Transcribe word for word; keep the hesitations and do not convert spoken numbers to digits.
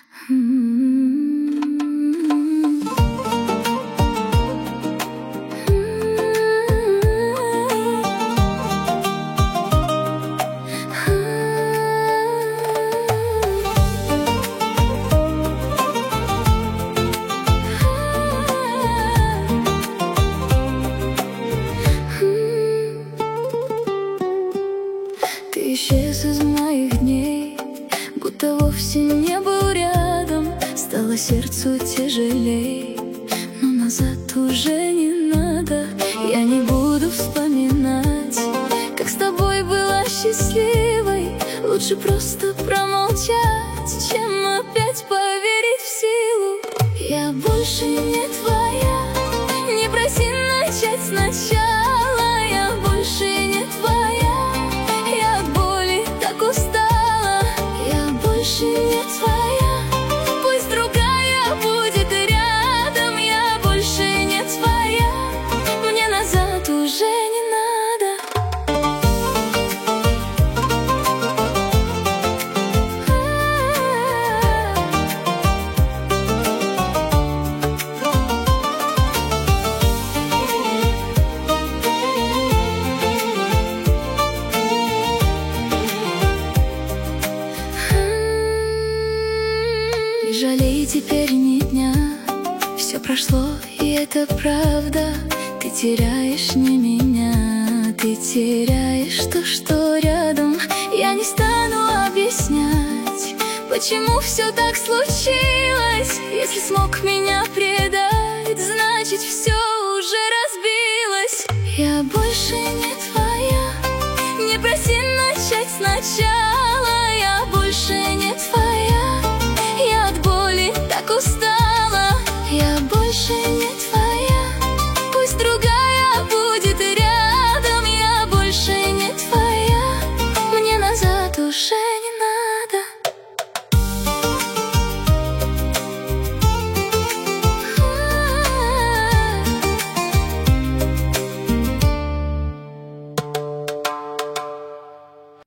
Ты исчез из моих дней, будто вовсе не был рядом. Стало сердцу тяжелей, но назад уже не надо. Я не буду вспоминать, как с тобой была счастливой. Лучше просто промолчать, чем опять поверить в силу. Я больше не твоя, не проси начать сначала. Я больше не твоя, я от боли так устала. Я больше не твоя, пусть другая будет рядом. Я больше не твоя, мне назад уже не надо. Не жалей теперь ни дня, все прошло, и это правда. Ты теряешь не меня, ты теряешь то, что рядом. Я не стану объяснять, почему все так случилось. Если смог меня предать, значит все уже разбилось. Я больше не твоя, не проси начать сначала. Я больше не твоя, я от боли так устала. Я больше не твоя, пусть другая будет рядом. Я больше не твоя, мне назад уже не надо.